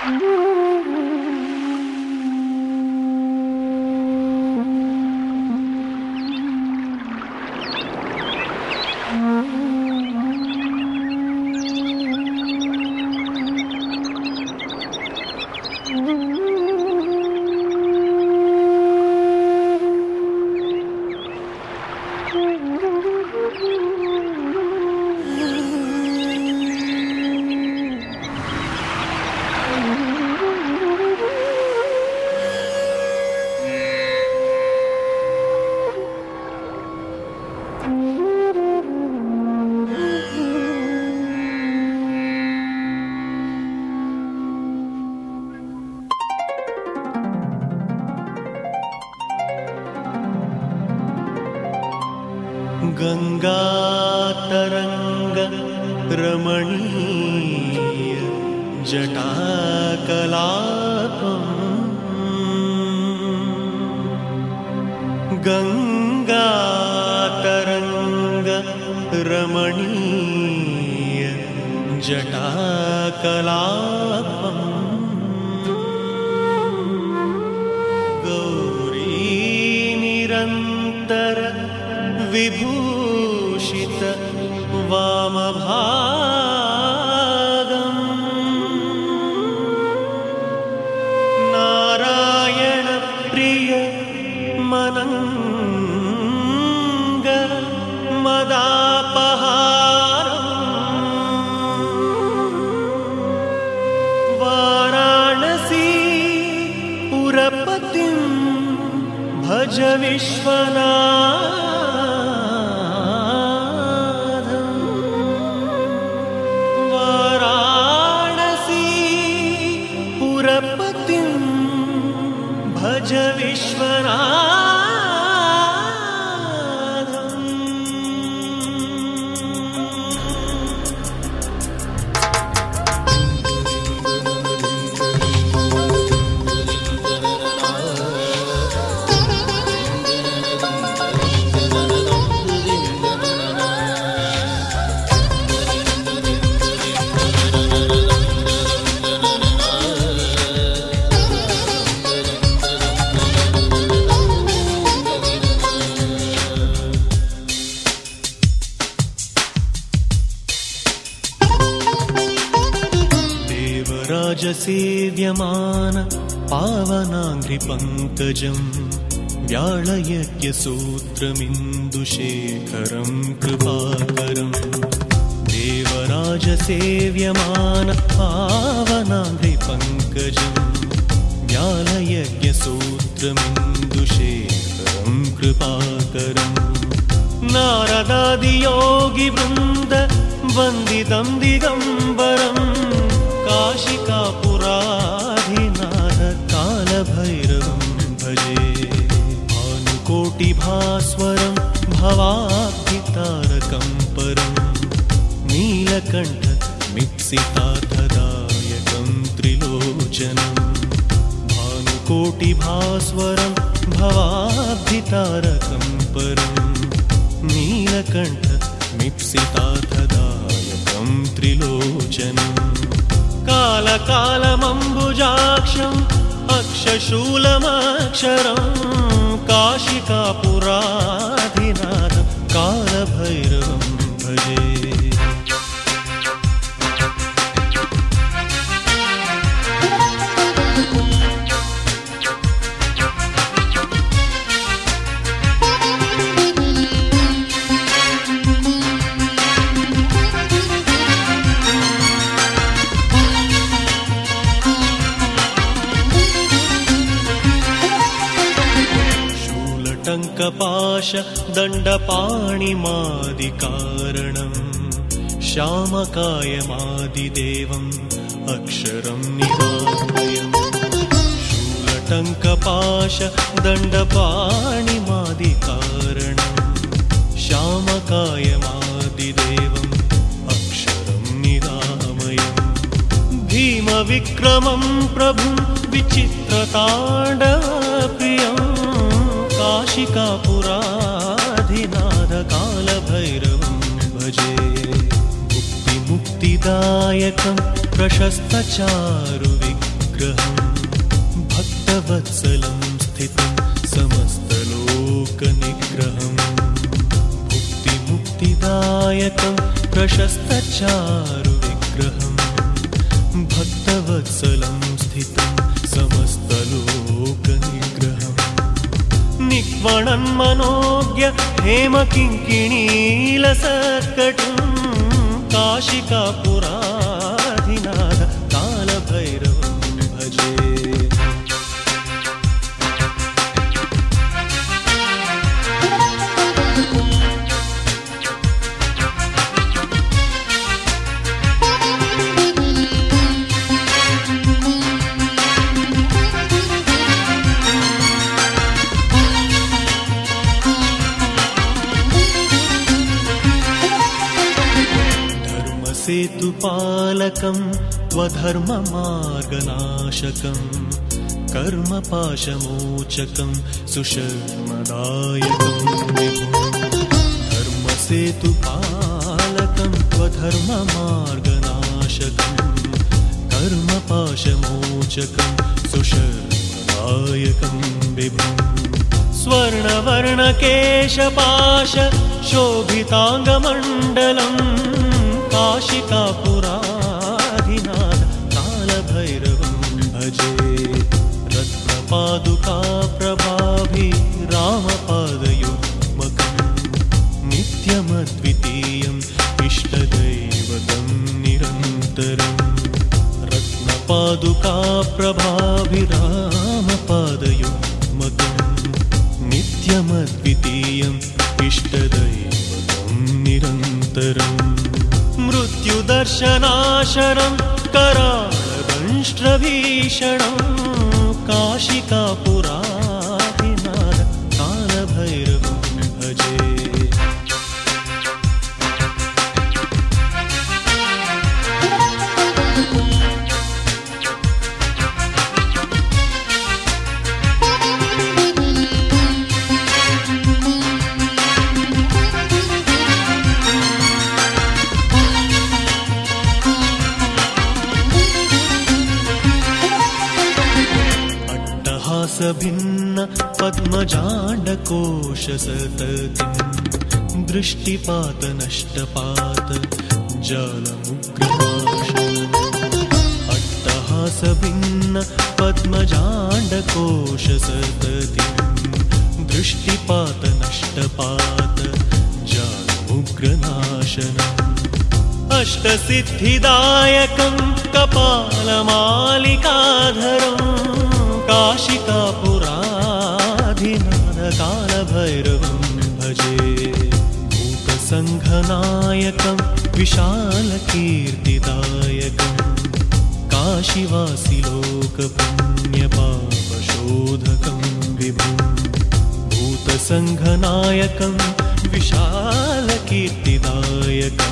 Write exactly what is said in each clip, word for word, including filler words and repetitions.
गंगातरंग रमणीय जटाकलापम् गंगातरंग रमणीय जटाकलापम् गौरी निरंतर विभूषित वामभागम् नारायण प्रिय मनंग मदापहारम् वाराणसी पुरपतिं भज विश्वनाथ भज विश्वनाथम् सेव्यमान पावनाङ्घ्रिपङ्कजं व्याळयज्ञसूत्रमिन्दुशेखरं कृपाकरं देवराजसेव्यमान पावनाङ्घ्रिपङ्कजं व्याळयज्ञसूत्रमिन्दुशेखरं कृपाकरं नारदादियोगिवृन्द वन्दितं दिगम्बरम् काशिकापुराधिनाथ कालभैरवं भजे भानुकोटिभास्वरं भवाब्धितारकं परं नीलकण्ठ मिप्सितार्थदायकं त्रिलोचनं भानुकोटिभास्वरं भवाब्धितारकं परं नीलकण्ठ मिप्सितार्थदायकं त्रिलोचनं कालकालमम्बुजाक्षम् अक्षशूलमक्षरं काशिकापुराधिनाथ कालभैरवं भजे टङ्कपाश दण्डपाणिमादिकारणं श्यामकायमादिदेवम् अक्षरं निरामयम् शूलटङ्कपाश दण्डपाणिमादिकारणं श्यामकायमादिदेवम् अक्षरं निरामयम् भीमविक्रमं प्रभुं विचित्रताण्डवप्रियम् काशिकापुराधिनाथ कालभैरवं भजे मुक्तिमुक्तिदायकं प्रशस्तचारुविग्रहं निग्रहम् भक्तवत्सलं स्थितं समस्तलोकनिग्रहम् भुक्तिमुक्तिदायकं प्रशस्तचारुविग्रहम् भक्तवत्सलं स्थितं समस्तलोकनिग्रहम् निक्वणन्मनोज्ञ हेमकिङ्किणीलसत्कटुं काशिकापुराधिनाथ कालभैरवं भजे। सेतुपालकं त्वधर्ममार्गनाशकं कर्मपाशमोचकं सुशर्मदायकं धर्मसेतुपालकं त्वधर्ममार्गनाशकं कर्मपाशमोचकं सुशर्मदायकं विभुम् स्वर्णवर्णकेशपाश शोभिताङ्गमण्डलम् काशिकापुराधिनाथ कालभैरवं भजे। रत्नपादुकाप्रभाभिरामपादयुग्मकं नित्यमद्वितीयम् इष्टदैवतं निरन्तरम् रत्नपादुकाप्रभाभिरामपादयुग्मकं नित्यमद्वितीयम् इष्टदैवतं निरन्तरम् मृत्युदर्शनाशनं कराळदंष्ट्रभीषणं काशिकापुराधिनाथ कालभैरवं भजे। भिन्न पद्मजाण्डकोशसततिं दृष्टिपातनष्टपात जालमुग्रनाशनम् अट्टहासभिन्न पद्मजाण्डकोशसततिं दृष्टिपातनष्टपात जालमुग्रनाशनम् अष्टसिद्धिदायकं कपालमालिकाधरम् काशिकापुराधिनाथ कालभैरवं भजे। भूतसङ्घनायकं विशालकीर्तिदायकं काशीवासिलोकपुण्यपापशोधकं विभुम् भूतसङ्घनायकं विशालकीर्तिदायकं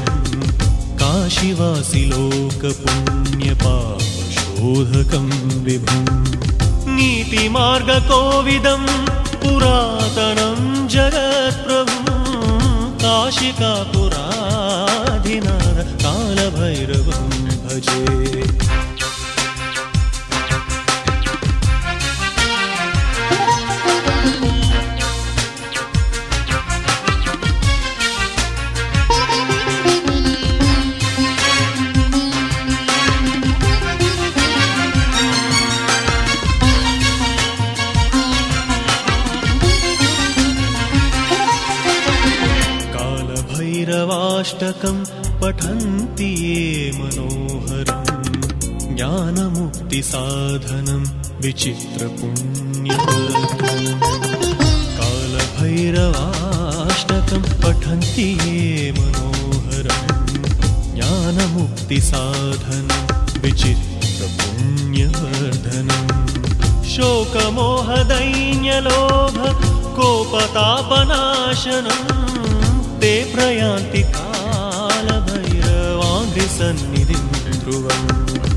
काशीवासिलोकपुण्यपापशोधकं विभुम् नीतिमार्गकोविदं पुरातनं जगत्प्रभुं काशिकापुराधिनाथ कालभैरवं भजे। भैरवाष्टकं पठन्ति ये मनोहरं ज्ञानमुक्तिसाधनं विचित्रपुण्यवर्धनम् कालभैरवाष्टकं पठन्ति ये मनोहरं ज्ञानमुक्तिसाधनं विचित्रपुण्यवर्धनम् शोकमोहदैन्यलोभ कोपतापनाशनम् ते प्रयान्ति कालभैरवाङ्घ्रिसन्निधिं ध्रुवम्